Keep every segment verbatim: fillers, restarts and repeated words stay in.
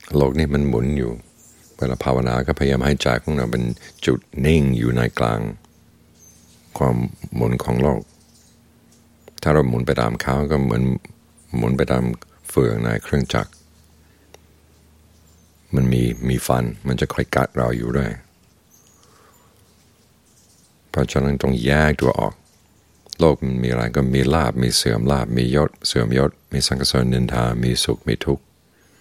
โลกนี้มันหมุนอยู่เวลาภาวนาก็พยายามให้ใจของเราเป็นจุดนิ่งอยู่ในกลางความหมุนของโลกถ้าเราหมุนไปตามเขาก็เหมือนหมุนไปตามเฟืองในเครื่องจักรมันมีมีฟันมันจะคอยกัดเราอยู่ด้วยเพราะฉะนั้นต้องแยกตัวออกโลกมันมีอะไรก็มีลาภมีเสื่อมลาภมียศเสื่อมยศมีสังกสรนินทามีสุขมีทุกข์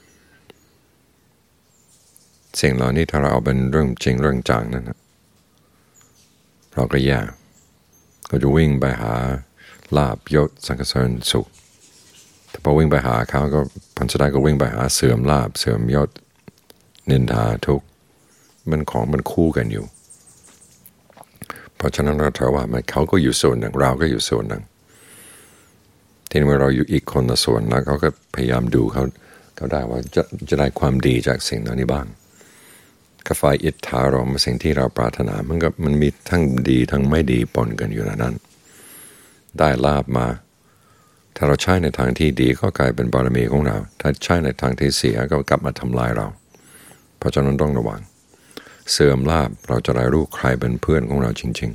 สิ่งเหล่านี้ถ้าเราเอาเป็นเรื่องจริงเรื่องจังนั่นนะเราก็แย่ก็จะวิ่งไปหาลาภยศสังกสรสุขถ้าพอวิ่งไปหาเขาก็ผลสุดท้ายก็วิ่งไปหาเสื่อมลาภเสื่อมยศนินทาทุกข์มันของมันคู่กันอยู่เพราะฉะนั้นเราถือว่ามันเขาก็อยู่ส่วนหนึ่งเราก็อยู่ส่วนหนึ่งทีนี้เมื่อเราอยู่อีกคนละส่วนแล้วเขาก็พยายามดูเขาเขาได้ว่าจะจะได้ความดีจากสิ่งเหล่านี้บ้างกาแฟอิทธารมสิ่งที่เราปรารถนามันก็มันมีทั้งดีทั้งไม่ดีปนกันอยู่ในนั้นได้ลาภมาถ้าเราใช้ในทางที่ดีก็กลายเป็นบารมีของเราถ้าใช้ในทางที่เสียก็กลับมาทำลายเราเพราะฉะนั้นต้องระวังเสื่อมลาภเราจะได้รู้ใครเป็นเพื่อนของเราจริง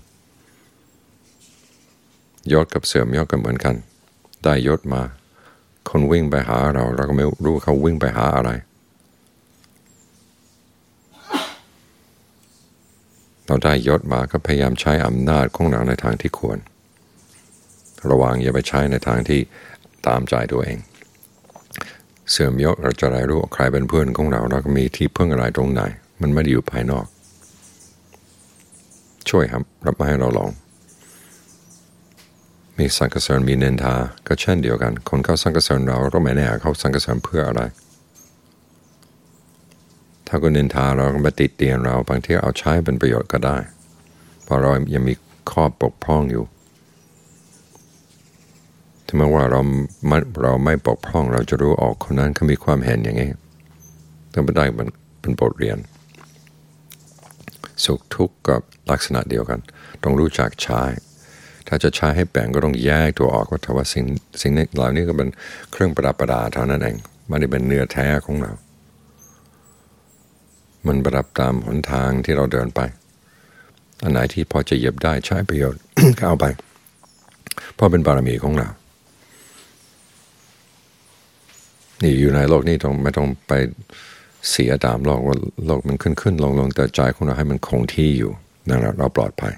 ๆยศกับเสื่อมยศก็เหมือนกันได้ยศมาคนวิ่งไปหาเราเราก็ไม่รู้เขาวิ่งไปหาอะไรเราได้ยศมาก็พยายามใช้อำนาจของเราในทางที่ควรระวังอย่าไปใช้ในทางที่ตามใจตัวเองเสื่อมยศเราจะได้รู้ใครเป็นเพื่อนของเราเราก็มีที่พึ่งอะไรตรงไหนมันไม่ได้อยู่ภายนอกช่วยครับรับมาให้เราลองมีสังกสรมีนินทาก็เช่นเดียวกันคนเขาสังกสรเราก็ไม่แน่เขาสังกสรเพื่ออะไรถ้าคนนินทาเราก็มาติดเตียนเราบางทีเอาใช้เป็นประโยชน์ก็ได้เพราะเรายังมีข้อบกพร่องอยู่ถ้าเมื่อว่าเราไม่เราไม่บกพร่องเราจะรู้ออกคนนั้นเขามีความเห็นอย่างนี้ต้องไปได้มันเป็นบทเรียนสุขทุกข์กับลักษณะเดียวกันต้องรู้จักใช้ถ้าจะใช้ให้แบ่งก็ต้องแยกตัวออกว่าถ้าว่าสิ่งสิ่งนี้เหล่านี้ก็เป็นเครื่องประดับประดาเท่านั้นเองไม่ได้เป็นเนื้อแท้ของเรามันประดับตามหนทางที่เราเดินไปอันไหนที่พอจะเย็บได้ใช้ประโยชน์ ก็เอาไปเพราะเป็นบารมีของเรานี่อยู่ในโลกนี้ต้องไม่ต้องไปเสียตามโลกว่าโลกมันขึ้นขึ้นลงลงแต่ใจของเราให้มันคงที่อยู่นั่นแหละเราปลอดภัย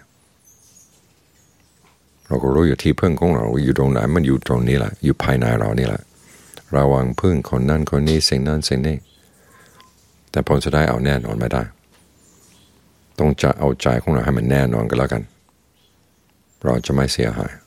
เราก็รู้อยู่ที่พึ่งของเราอยู่ตรงไหนมันอยู่ตรงนี้แหละอยู่ภายในเรานี่แหละระวังพึ่งคนนั้นคนนี้สิ่งนั้นสิ่งนี้แต่ผลสุดท้ายเอาแน่นอนไม่ได้ต้องจะเอาใจของเราให้มันแน่นอนกันแล้วกันเราจะไม่เสียหาย